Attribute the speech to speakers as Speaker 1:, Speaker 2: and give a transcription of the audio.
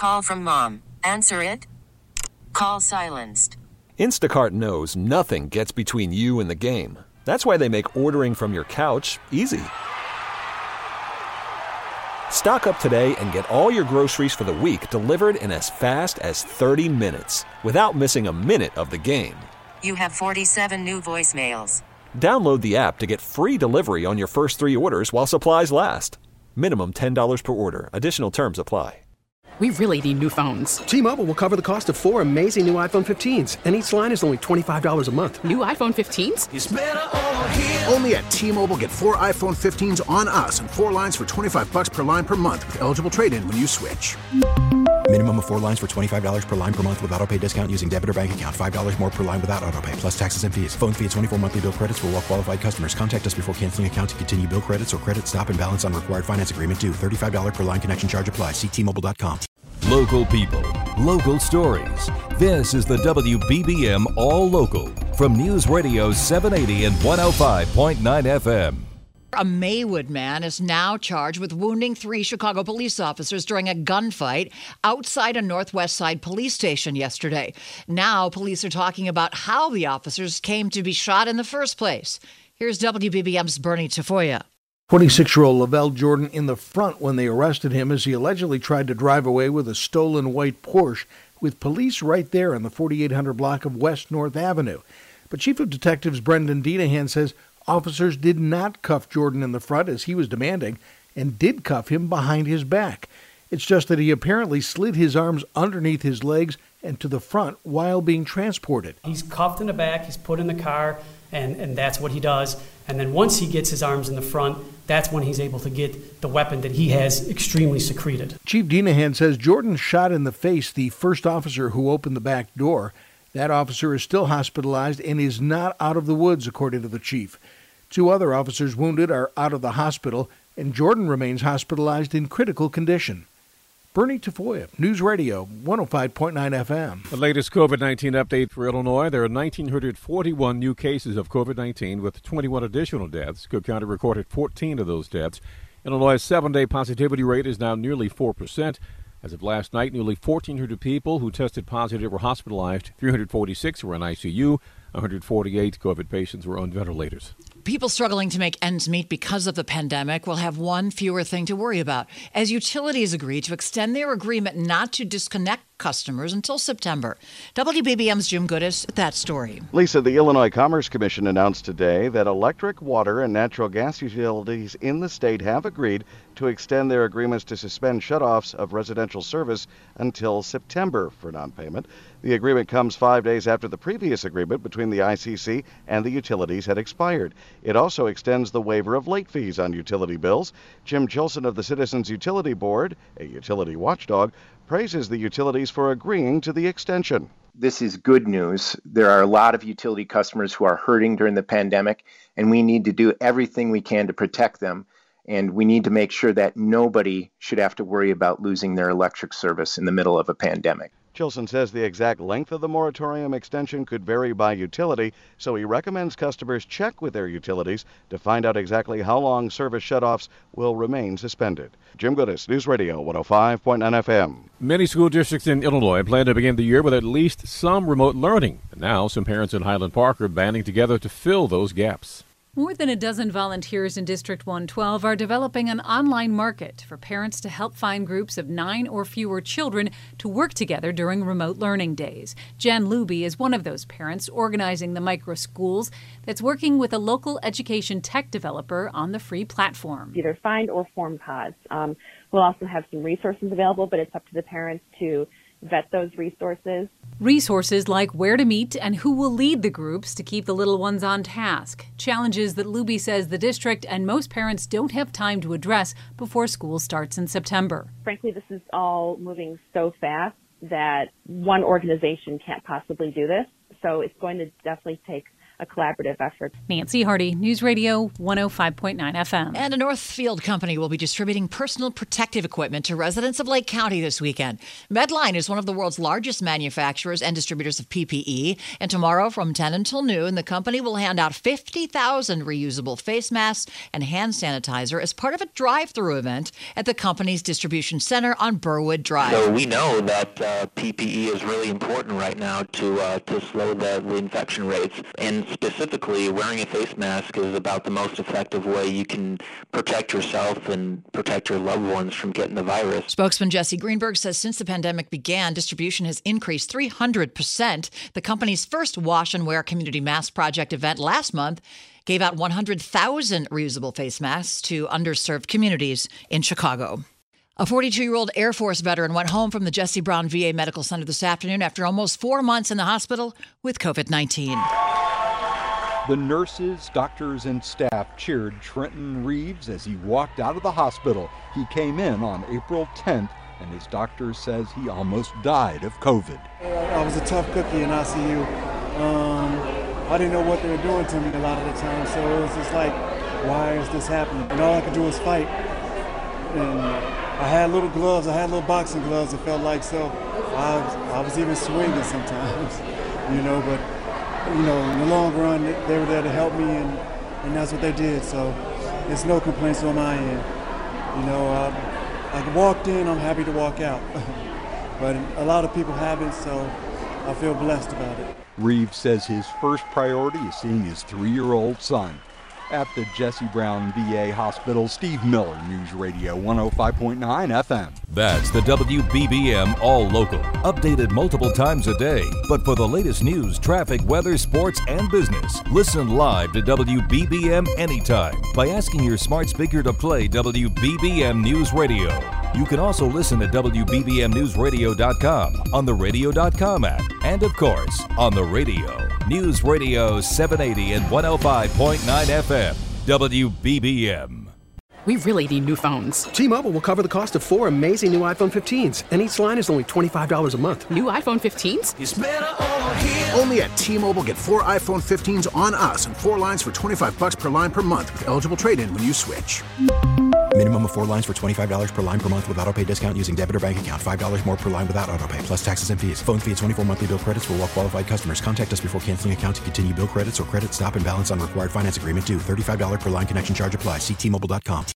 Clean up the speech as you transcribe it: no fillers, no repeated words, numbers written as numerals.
Speaker 1: Call from mom. Answer it. Call silenced.
Speaker 2: Instacart knows nothing gets between you and the game. That's why they make ordering from your couch easy. Stock up today and get all your groceries for the week delivered in as fast as 30 minutes without missing a minute of the game.
Speaker 1: You have 47 new voicemails.
Speaker 2: Download the app to get free delivery on your first 3 orders while supplies last. Minimum $10 per order. Additional terms apply.
Speaker 3: We really need new phones.
Speaker 4: T-Mobile will cover the cost of 4 amazing new iPhone 15s, and each line is only $25 a month.
Speaker 3: New iPhone 15s?
Speaker 5: It's better over here. Only at T-Mobile, get 4 iPhone 15s on us and 4 lines for $25 per line per month with eligible trade-in when you switch.
Speaker 6: Minimum of 4 lines for $25 per line per month with auto pay discount using debit or bank account. $5 more per line without auto pay, plus taxes and fees. Phone fee at 24 monthly bill credits for well-qualified customers. Contact us before canceling account to continue bill credits or credit stop and balance on required finance agreement due. $35 per line connection charge applies. See T-Mobile.com.
Speaker 7: Local people, local stories. This is the WBBM All Local from News Radio 780 and 105.9 FM.
Speaker 8: A Maywood man is now charged with wounding 3 Chicago police officers during a gunfight outside a Northwest Side police station yesterday. Now police are talking about how the officers came to be shot in the first place. Here's WBBM's Bernie Tafoya.
Speaker 9: 26-year-old Lavelle Jordan in the front when they arrested him as he allegedly tried to drive away with a stolen white Porsche with police right there on the 4800 block of West North Avenue. But Chief of Detectives Brendan Denahan says officers did not cuff Jordan in the front as he was demanding and did cuff him behind his back. It's just that he apparently slid his arms underneath his legs and to the front while being transported.
Speaker 10: He's cuffed in the back, he's put in the car, and that's what he does. And then once he gets his arms in the front, that's when he's able to get the weapon that he has extremely secreted.
Speaker 9: Chief Denahan says Jordan shot in the face the first officer who opened the back door. That officer is still hospitalized and is not out of the woods, according to the chief. 2 other officers wounded are out of the hospital, and Jordan remains hospitalized in critical condition. Bernie Tafoya, News Radio 105.9 FM.
Speaker 11: The latest COVID-19 update for Illinois. There are 1,941 new cases of COVID-19 with 21 additional deaths. Cook County recorded 14 of those deaths. Illinois' 7-day positivity rate is now nearly 4%. As of last night, nearly 1,400 people who tested positive were hospitalized. 346 were in ICU. 148 COVID patients were on ventilators.
Speaker 8: People struggling to make ends meet because of the pandemic will have one fewer thing to worry about, as utilities agree to extend their agreement not to disconnect customers until September. WBBM's Jim Goodis with that story.
Speaker 12: Lisa, the Illinois Commerce Commission announced today that electric, water, and natural gas utilities in the state have agreed to extend their agreements to suspend shutoffs of residential service until September for non-payment. The agreement comes 5 days after the previous agreement between the ICC and the utilities had expired. It also extends the waiver of late fees on utility bills. Jim Chilson of the Citizens Utility Board, a utility watchdog, praises the utilities for agreeing to the extension.
Speaker 13: This is good news. There are a lot of utility customers who are hurting during the pandemic, and we need to do everything we can to protect them. And we need to make sure that nobody should have to worry about losing their electric service in the middle of a pandemic.
Speaker 12: Chilson says the exact length of the moratorium extension could vary by utility, so he recommends customers check with their utilities to find out exactly how long service shutoffs will remain suspended. Jim Goodis, News Radio 105.9 FM.
Speaker 11: Many school districts in Illinois plan to begin the year with at least some remote learning. And now some parents in Highland Park are banding together to fill those gaps.
Speaker 14: More than a dozen volunteers in District 112 are developing an online market for parents to help find groups of 9 or fewer children to work together during remote learning days. Jen Luby is one of those parents organizing the micro schools that's working with a local education tech developer on the free platform.
Speaker 15: Either find or form pods. We'll also have some resources available, but it's up to the parents to vet those resources.
Speaker 14: Resources like where to meet and who will lead the groups to keep the little ones on task. Challenges that Luby says the district and most parents don't have time to address before school starts in September.
Speaker 15: Frankly, this is all moving so fast that one organization can't possibly do this. So it's going to definitely take a collaborative effort.
Speaker 14: Nancy Hardy, News Radio 105.9 FM.
Speaker 8: And a Northfield company will be distributing personal protective equipment to residents of Lake County this weekend. Medline is one of the world's largest manufacturers and distributors of PPE. And tomorrow from 10 until noon, the company will hand out 50,000 reusable face masks and hand sanitizer as part of a drive-through event at the company's distribution center on Burwood Drive.
Speaker 16: So we know that PPE is really important right now to slow the infection rates. And specifically, wearing a face mask is about the most effective way you can protect yourself and protect your loved ones from getting the virus.
Speaker 8: Spokesman Jesse Greenberg says since the pandemic began, distribution has increased 300%. The company's first Wash and Wear Community Mask Project event last month gave out 100,000 reusable face masks to underserved communities in Chicago. A 42-year-old Air Force veteran went home from the Jesse Brown VA Medical Center this afternoon after almost 4 months in the hospital with COVID-19.
Speaker 17: The nurses, doctors, and staff cheered Trenton Reeves as he walked out of the hospital. He came in on April 10th, and his doctor says he almost died of COVID.
Speaker 18: I was a tough cookie in ICU. I didn't know what they were doing to me a lot of the time, so it was just like, why is this happening? And all I could do was fight. And I had little gloves, I had little boxing gloves, it felt like, so I was even swinging sometimes, but in the long run, they were there to help me, and that's what they did, so there's no complaints on my end. I walked in, I'm happy to walk out, but a lot of people haven't, so I feel blessed about it.
Speaker 17: Reeves says his first priority is seeing his 3-year-old son. At the Jesse Brown VA Hospital, Steve Miller, News Radio 105.9 FM.
Speaker 7: That's the WBBM All Local. Updated multiple times a day. But for the latest news, traffic, weather, sports, and business, listen live to WBBM anytime by asking your smart speaker to play WBBM News Radio. You can also listen at WBBMNewsRadio.com, on the Radio.com app, and of course, on the radio. News Radio 780 and 105.9 FM, WBBM.
Speaker 3: We really need new phones.
Speaker 4: T-Mobile will cover the cost of 4 amazing new iPhone 15s, and each line is only $25 a month.
Speaker 3: New iPhone 15s?
Speaker 5: It's better over here. Only at T-Mobile, get 4 iPhone 15s on us and 4 lines for $25 per line per month with eligible trade-in when you switch.
Speaker 6: Minimum of 4 lines for $25 per line per month with autopay discount using debit or bank account. $5 more per line without autopay, plus taxes and fees. Phone fee at 24 monthly bill credits for well-qualified customers. Contact us before canceling account to continue bill credits or credit stop and balance on required finance agreement due. $35 per line connection charge applies. See T-Mobile.com.